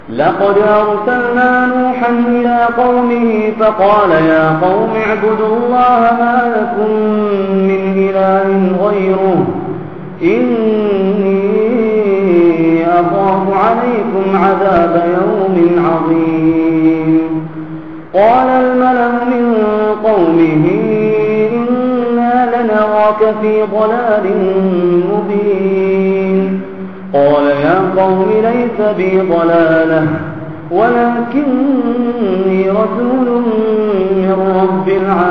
لقد أرسلنا نوحا إلى قومه فقال يا قوم اعبدوا الله ما لكم من إله غيره إني أخاف عليكم عذاب يوم عظيم. قال الملأ من قومه إنا لنراك في ضلال مبين. قال يا قوم ليس بي ضلالة ولكني رسول من رب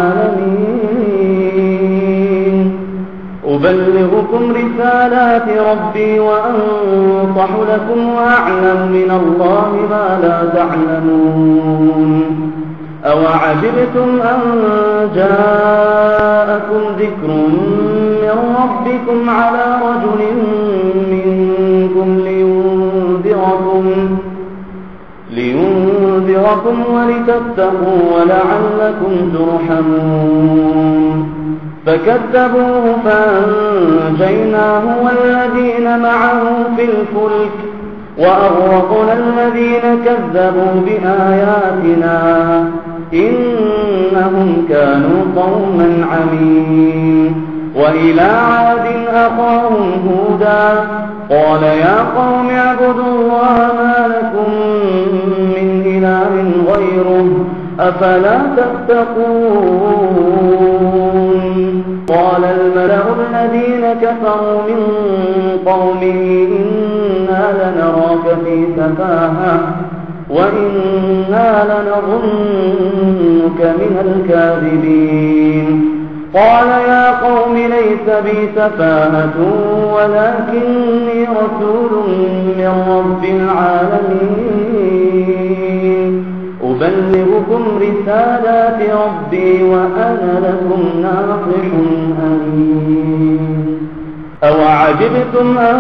العالمين أبلغكم رسالات ربي وأنصح لكم وأعلم من الله ما لا تعلمون. أوعجبتم أن جاءكم ذكر من ربكم على رجل منكم لينذركم ولتتقوا ولعلكم ترحمون. فكذبوه فأنجيناه والذين معه في الفلك وأغرقنا الذين كذبوا بآياتنا إنهم كانوا قوما عمين. وإلى عاد أخاهم هودا قال يا قوم اعبدوا الله ما لكم من إله غيره أفلا تتقون. قال الملأ الذين كفروا من قومه إنا لنراك في سفاهة وإنا لنظنك من الكاذبين. قال يا قوم ليس بي سفاهة ولكني رسول من رب العالمين أبلغكم رسالات ربي وأنا لكم ناصح أمين. أوعجبتم أن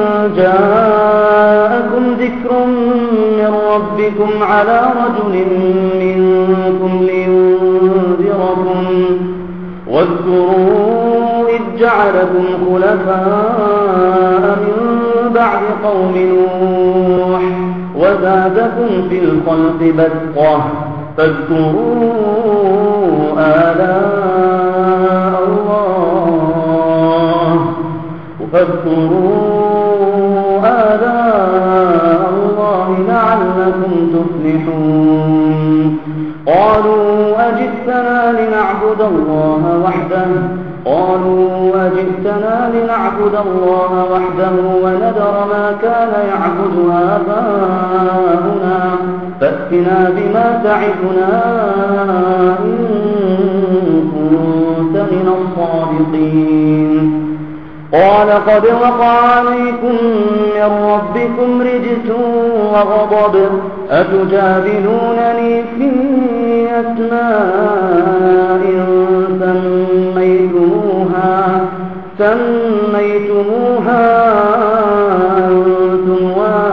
جاءكم ذكر من ربكم على رجل منكم لينذركم واذكروا إذ جعلكم خلفاء من بعد قوم نوح وزادكم في الخلق بسطة فاذكروا آلاء الله لعلكم تفلحون. قالوا أجئتنا لنعبد الله وحده ونذر ما كان يعبد آباؤنا فأتنا بما تعدنا إن كنت من الصادقين. قال قد وقع عليكم من ربكم رجس وغضب أتجادلونني في أسماء سميتموها أنتم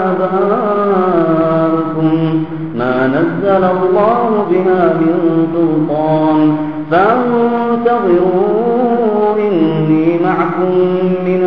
وآباؤكم ما نزل الله بها من سلطان فانتظروا إني معكم من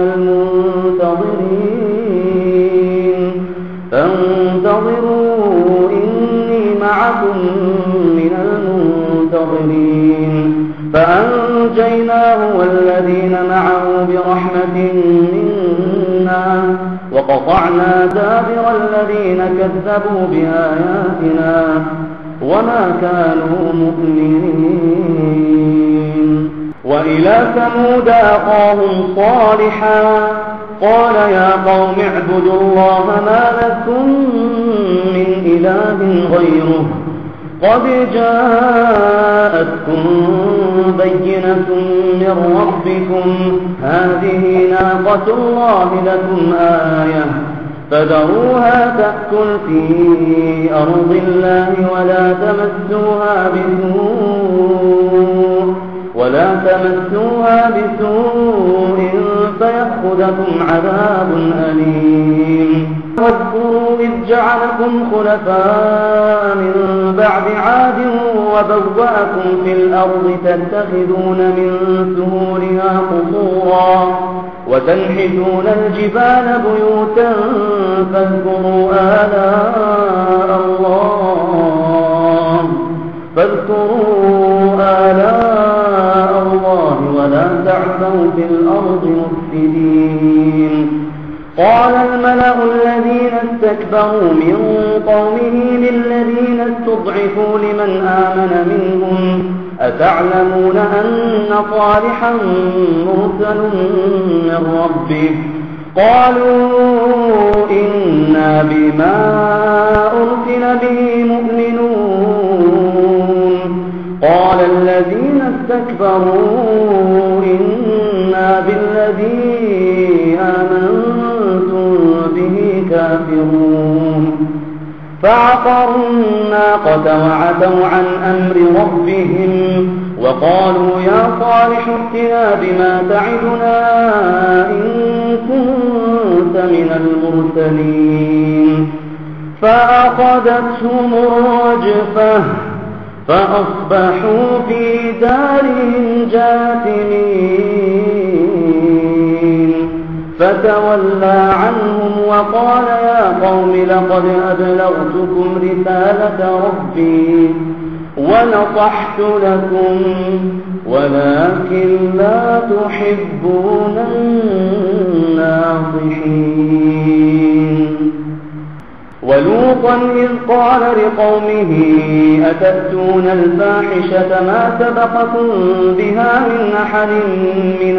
المنتظرين. فأنجيناه والذين معه برحمة منا وقطعنا دابر الذين كذبوا بآياتنا وما كانوا مؤمنين. وإلى ثمود أخاهم صالحا قال يا قوم اعبدوا الله ما لكم من إله غيره قد جاءتكم بينة من ربكم هذه ناقة الله لكم آية فذروها تأكل في أرض الله ولا تمسوها بسوء ولا تمسوها بسوء فيأخذكم عذاب أليم. واذكروا إذ جعلكم خلفاء من بعد عاد وبوأكم في الأرض تتخذون من سهولها قصورا وتنحتون الجبال بيوتا فاذكروا آلاء الله ولا تعثوا في الأرض مفسدين. قال الملأ الذين استكبروا من قومه للذين استضعفوا لمن آمن منهم أتعلمون أن صالحا مرسل من ربه قالوا إنا بما أرسل به مؤمنون. قال الذين استكبروا إنا بالذي آمنتم به كافرون. فعقروا الناقة وعتوا عن أمر ربهم وقالوا يا صالح ائتنا بما تعدنا إن كنت من المرسلين. فأخذتهم الرجفة فأصبحوا في دارهم جاثمين. فتولى عنهم وقال يا قوم لقد أبلغتكم رسالة ربي ونصحت لكم ولكن لا تحبون الناصحين. ولوطا إذ قال لقومه أتأتون الفاحشة ما سبقكم بها من أحد من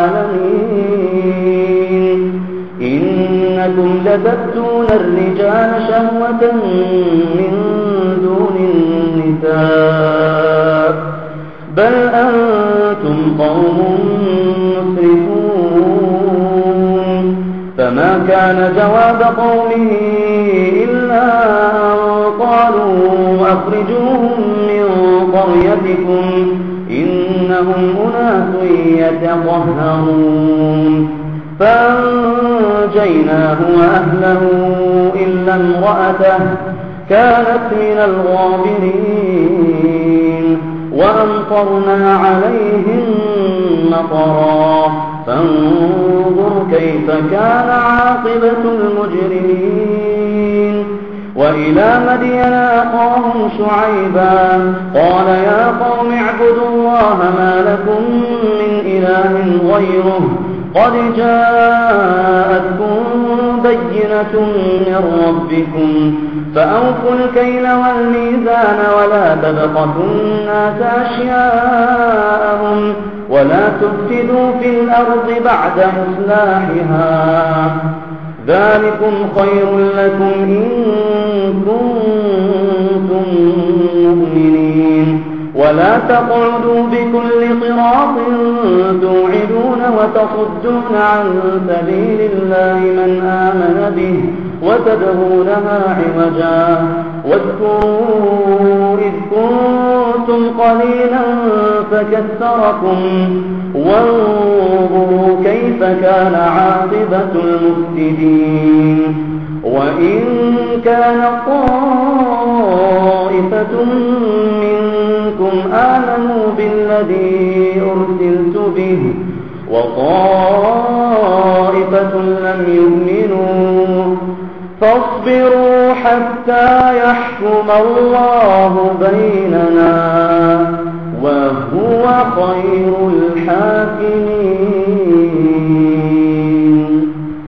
العالمين إنكم لتأتون الرجال شهوة من دون النساء بل أنتم قوم مسرفون. فما كان جواب قومه إلا أن قالوا أخرجوهم من قريتكم إنهم أناس يتطهرون. فأنجيناه وأهله إلا امرأته كانت من الغابرين وأمطرنا عليهم مطرا فانظر كيف كان عاقبة المجرمين. وإلى مدين أخاهم شعيبا قال يا قوم اعبدوا الله ما لكم من إله غيره قد جاءتكم بينة من ربكم فأوفوا الكيل والميزان ولا تبخسوا الناس أشياءهم ولا تفسدوا في الأرض بعد إصلاحها ذلكم خير لكم إن كنتم مؤمنين. ولا تقعدوا بكل صراط توعدون وتصدون عن سبيل الله من آمن به وتبغونها عوجا واذكروا إذ كنتم قليلا فكثركم وانظروا كيف كان عاقبة المفسدين. وإن كان طائفة منكم آمنوا بالذي أرسلت به وطائفة لم يؤمنوا فاصبروا حتى يحكم الله بيننا وهو خير الحاكمين.